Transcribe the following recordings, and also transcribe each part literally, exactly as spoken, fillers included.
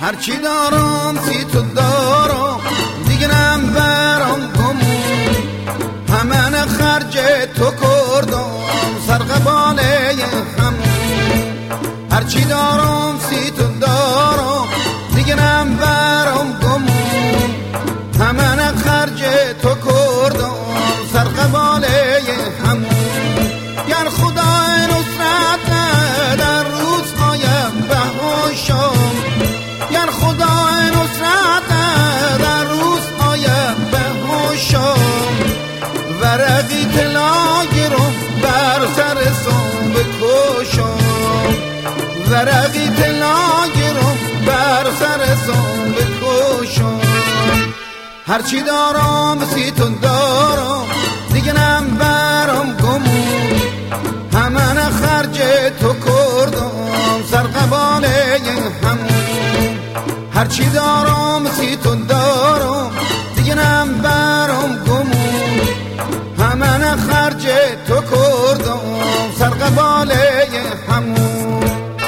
هرچی دارم سی تو دارم دیگه نم برام گمون همه خرج تو کردم سر قباله همون هرچی دارم سی تو دارم دیگه نم برام گمون همه خرج تو کردم سر قباله همون گر خدای نصرت در روزهای بهاشم گر خدای نصرت در روزهای بهاشم ورقی طلا گرم بر سر سون بکشم ورقی طلا گرم بر سر سون بکشم هرچی دارم ستون دارم دیگه نم برام گمون همه خرج تو کردم سر قباله همون هرچی دارم ستون دارم دیگه نم برام گمون همه خرج تو کردم سر قباله همون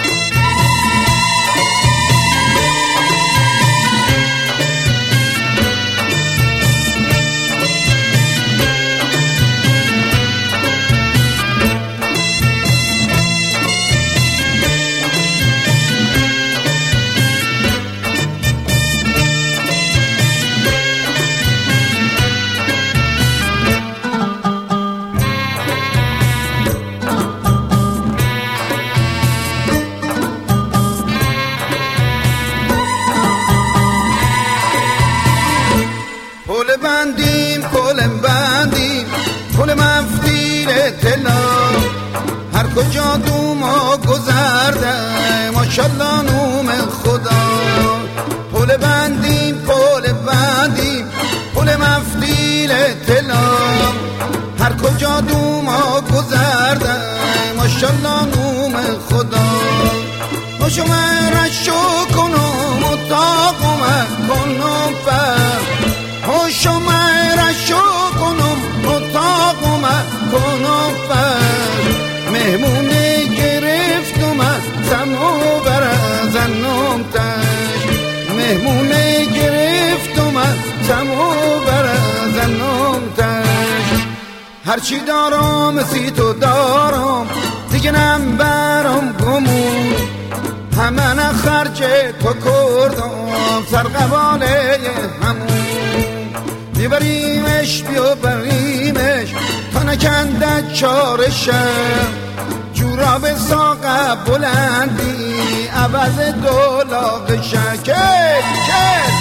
پل بندیم پل بندیم پل مفتیر طلا هر کجا دوما گذرده ماشالله نوم خدا پل بندیم پل بندیم پل مفتیر طلا هر کجا دوما گذرده ماشالله نوم خدا ماشو من رشو کنم و تاقم کنم فر هوشو مرشو کنم اتاقم کنم فر مهمونه گرفتم سمو برزنم تش مهمونه گرفتم سمو برزنم تش هرچی دارم سی تو دارم دیگه نم برام گمون همه خرج تو کردم سر قباله همون بیبریمش بیو بریمش تا نکنده چارشم جوراب ساقه بلندی عوض دولاقشم کل کل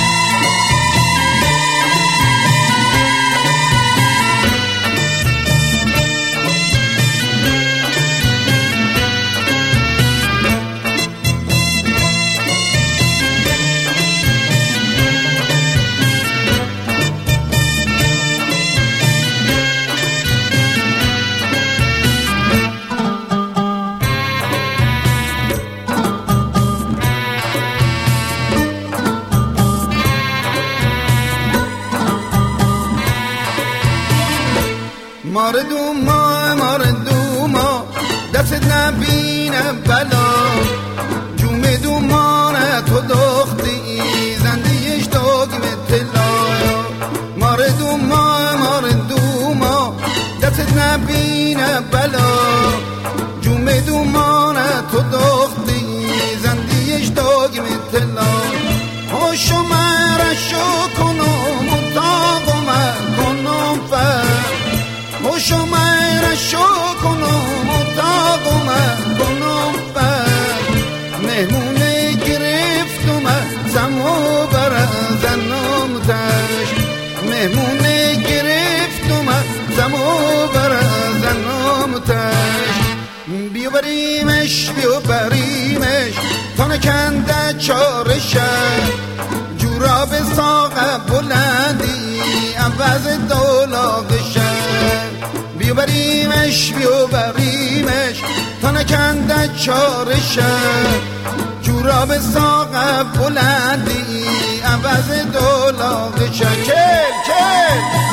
ماردوم ما ماردوم ما دست نبینه بلا جومه دومانه تو دختی زندگیش داگم طلا ماردوم ما ماردوم ما دست نبینه بلا جومه دومانه تو دختی زندگیش داگم طلا هوشو مرشو کنم و تاقم کنم فر هوشو مرشو کنم و تاقم کنم فر مهمونه گرفتم سمو برزنم تش مهمونه گرفتم سمو برزنم تش بیو بریمش بیو بریمش تا نکنده چارشم جوراب ساقه بلندی عوض دولاقشم بیو بریمش بیو بریمش تا نکنده چارشم جوراب ساقه بلندی عوض دولاقشم کل کل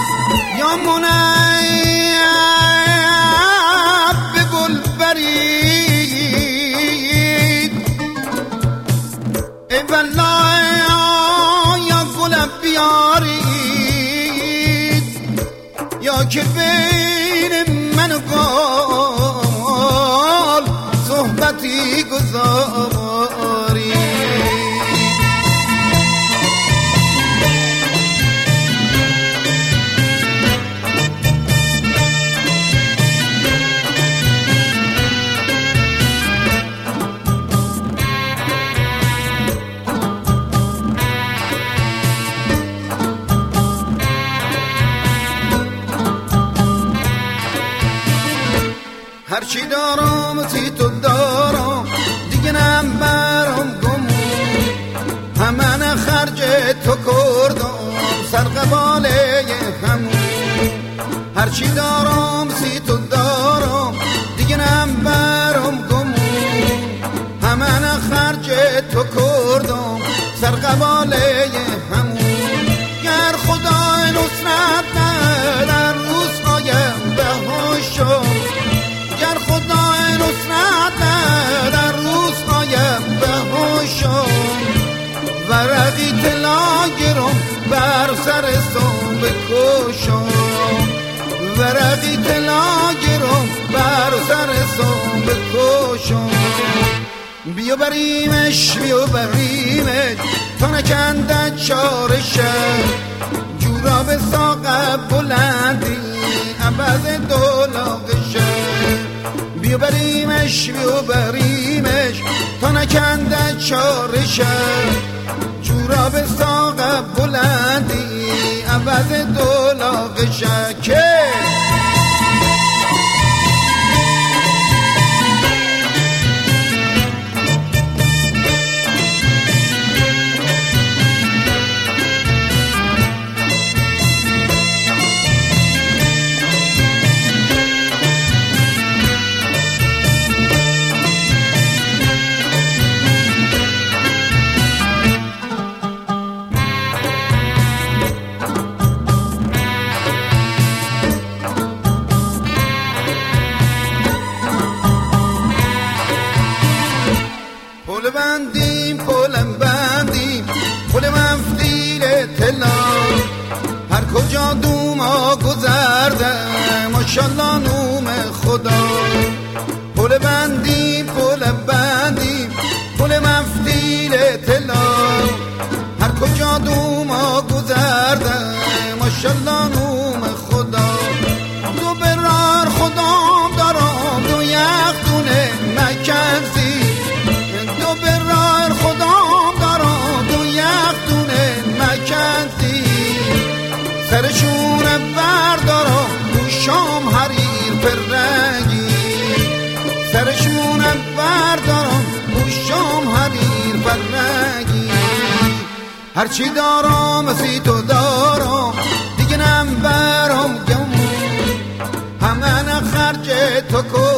یا منعب به گل بری که بین من و گال صحبتی گذاری. هرچی دارم سی تو دارم دیگه نم برام گمون، همه خرج تو کردم سر قباله همون. هرچی دارم سی تو دارم دیگه نم برام گمون، همه خرج تو کردم سر قباله همون. گر خدای نصرت نه در روزهایم بهاشم، گر خدای نصرت در روزهایم بهاشم، ورقی طلا گرم بر سر سام بکشم، ورقی طلا گرم بر سر سام بکشم. بیا بریمش بیا بریمش تا نکنده چارشه، جورا به ساق بلندی عبد دولاغشه. بیا بریمش بیا بریمش تا نکنده چارشه، جورا به ساق بلندی عبد دولاغشه. که پل بندیم پلم بندیم پل مفدیل طلا، هر کجا دوما گذرده ماشالله نوم خدا. پل بندیم پلم بندیم پل مفدیل طلا، هر کجا دوما گذرده ماشالله نوم خدا. دو برار خدام دارم دو یک دونه مکنزی، دو برار خدام دارم دو یک دونه مکنزی، سرشونه بردارم گوشام حریر پرنگی، سرشونه بردارم گوشام حریر پرنگی. هرچی دارم سی تو دارم دیگه نم برام گمون، همه خرج تو کن